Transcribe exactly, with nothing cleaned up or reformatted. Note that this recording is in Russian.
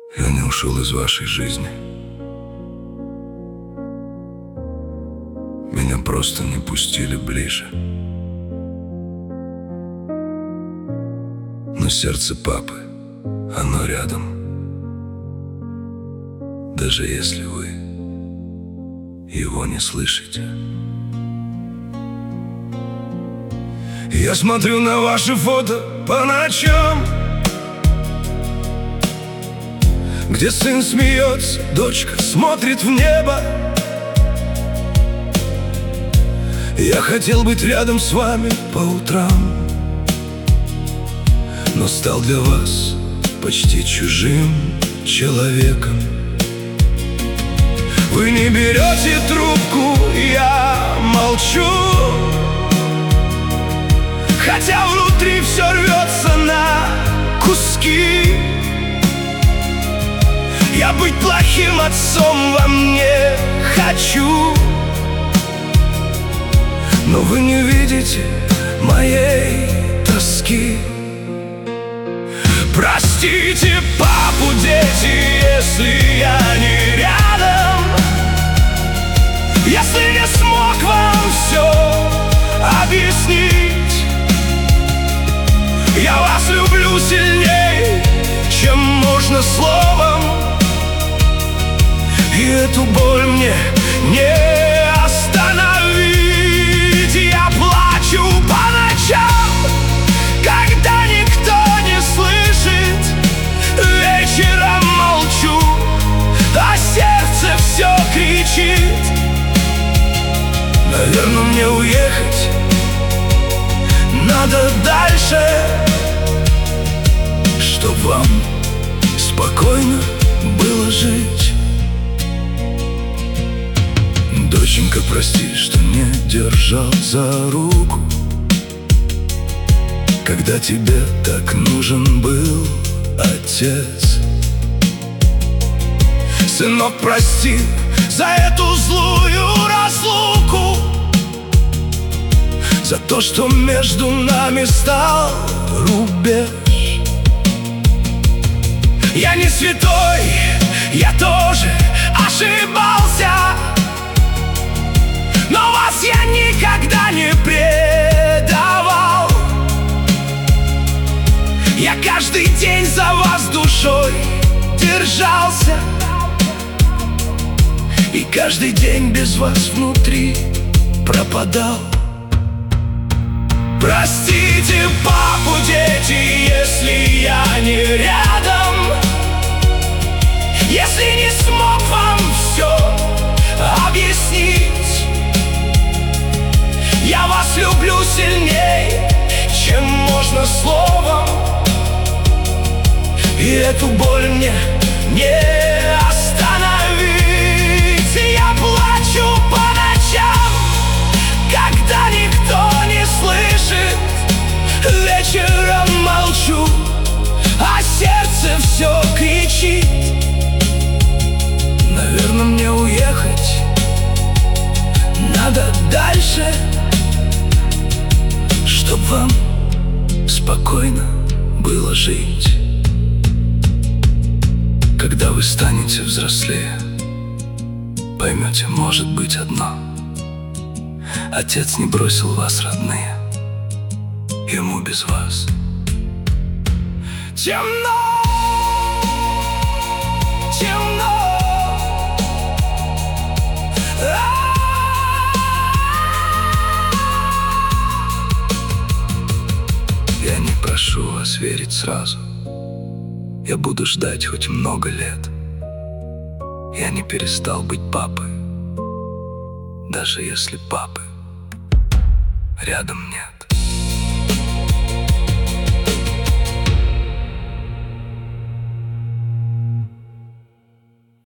Я не ушел из вашей жизни. Меня просто не пустили ближе. Но сердце папы, оно рядом. Даже если вы его не слышите. Я смотрю на ваши фото по ночам, где сын смеется, дочка смотрит в небо. Я хотел быть рядом с вами по утрам, но стал для вас почти чужим человеком. Вы не берете трубку, я молчу, хотя внутри все рвется на куски. Я быть плохим отцом вам не хочу, но вы не видите моей тоски. Простите, папу, дети, если я не рядом, если не смог вам все объяснить. Я вас люблю сильней, чем можно словом, и эту боль мне не остановить. Я плачу по ночам, когда никто не слышит, вечером молчу, а сердце все кричит. Наверное, мне уехать надо дальше, чтоб вам спокойно было жить. Доченька, прости, что не держал за руку, когда тебе так нужен был отец. Сынок, прости за эту злую разлуку, за то, что между нами стал рубеж. Я не святой, я тоже ошибался, но вас я никогда не предавал. Я каждый день за вас душой держался, и каждый день без вас внутри пропадал. Простите, папу, дети, если я не рядом, если не смог вам все объяснить. Я вас люблю сильней, чем можно словом, и эту боль мне не остановить. Я плачу по ночам, когда никто не слышит, вечером молчу, а сердце все кричит. Наверное, мне уехать надо дальше, чтоб вам спокойно было жить. Когда вы станете взрослее, поймете, может быть, одно: отец не бросил вас, родные, ему без вас темно, темно. Я не прошу вас верить сразу, я буду ждать хоть много лет. Я не перестал быть папой, даже если папы рядом нет.